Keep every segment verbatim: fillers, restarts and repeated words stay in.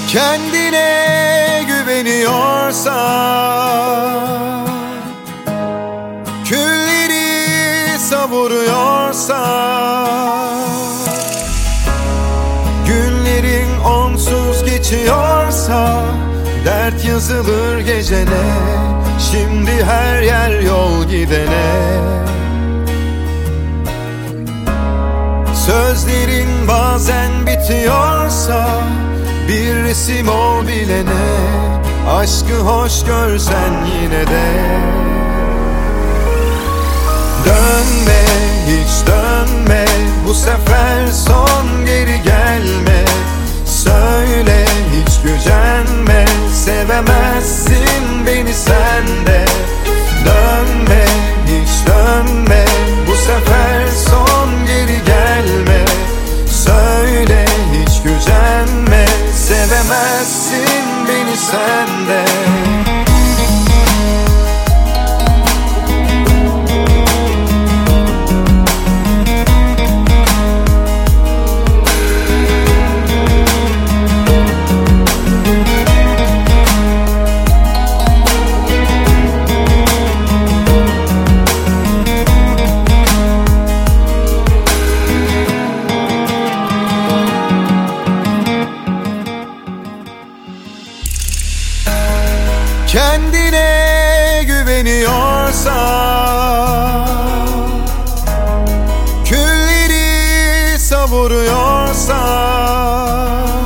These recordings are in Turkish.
Kendine güveniyorsan, külleri savuruyorsan, günlerin onsuz geçiyorsa, dert yazılır gecene, şimdi her yer yol gidene. Sözlerin bazen bitiyorsa, bir resim ol bilene, aşkı hoş görsen yine de. Dönme, hiç dönme, bu sefer son, geri gelme. Söyle, hiç gücenme, sevemezsin beni sen de. Dönme, hiç dönme, bu sefer son, geri gelme. Söyle, hiç gücenme, sevemezsin beni sen de. Kendine güveniyorsan, külleri savuruyorsan,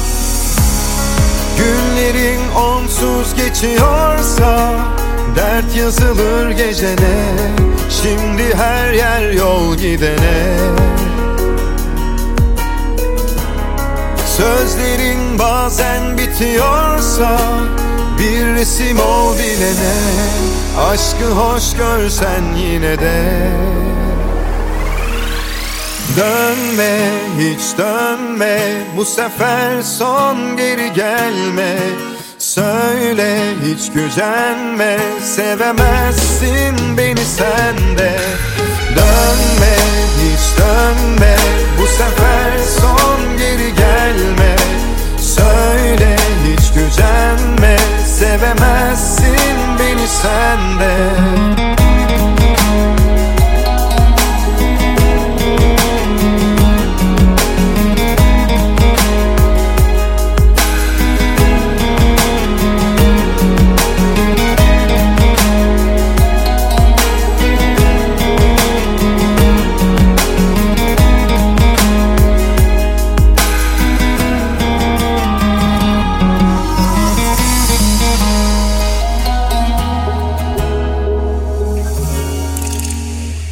günlerin onsuz geçiyorsa, dert yazılır gecene, şimdi her yer yol gidene. Sözlerin bazen bitiyorsa, bir resim ol bilene, aşkı hoş görsen yine de. Dönme, hiç dönme, bu sefer son, geri gelme. Söyle, hiç gücenme, sevemezsin beni sen de. Dönme, hiç dönme, bu sefer son, geri gelme. Söyle, hiç gücenme, sevemezsin beni sen de.